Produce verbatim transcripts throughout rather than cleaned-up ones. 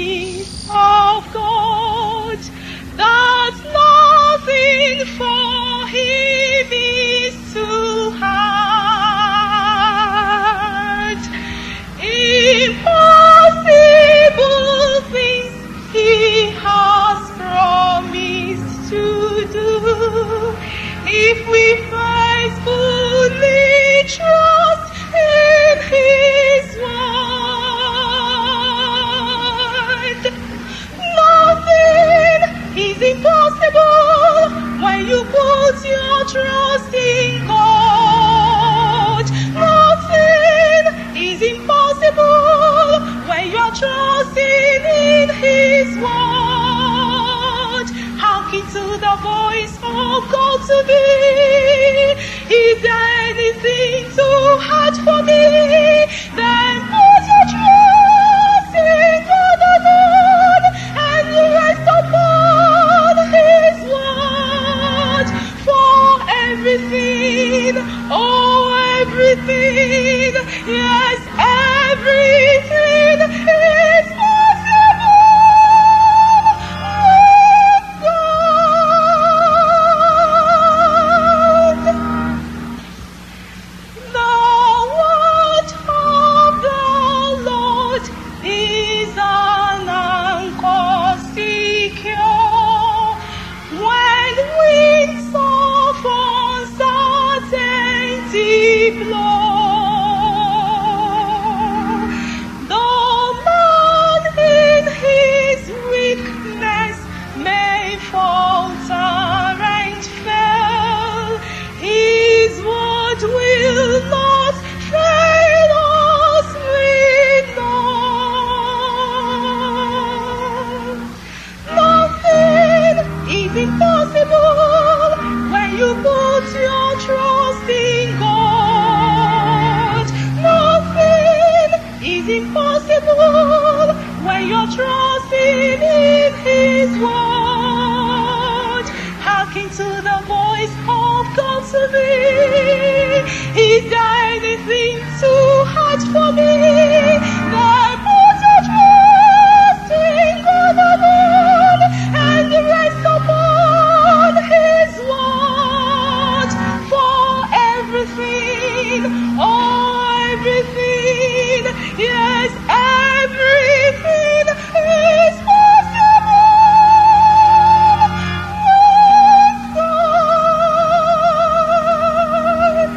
peace of God, that nothing for him is too hard. Impossible things he has promised to do, if we faithfully trust in his word. Nothing is impossible when you put your trust in God. Nothing is impossible when you are trusting in his word. Hearken to the voice of God today. Is there anything too hard for me? Then put your trust in God alone and rest upon his word. For everything, oh everything, yes everything is possible with God. The word of the Lord is an anchor secure when winds of uncertainty blow. Though man in his weakness may falter and fail, his word will not fail us, we know. Nothing is impossible when you put your trust in God. Nothing is impossible when you're trusting in his word. Hearken to the voice of God today. Is there anything too hard for me? Then put your trust in God alone and rest upon his word. For everything, oh everything, yes everything is possible with God.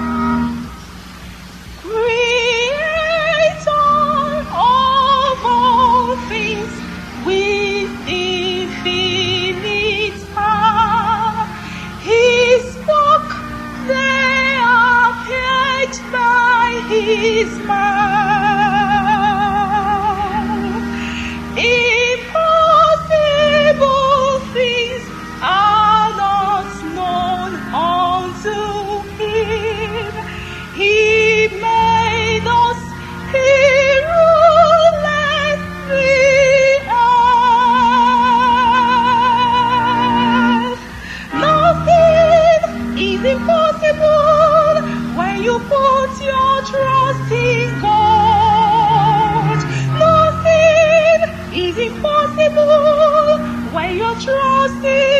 Creator of all things with infinite power, he spoke, they appeared by his mouth. Impossible things are not known unto him. He made us, he ruleth the earth. Nothing is impossible when you put your trust in God. Nothing is impossible when you're trusting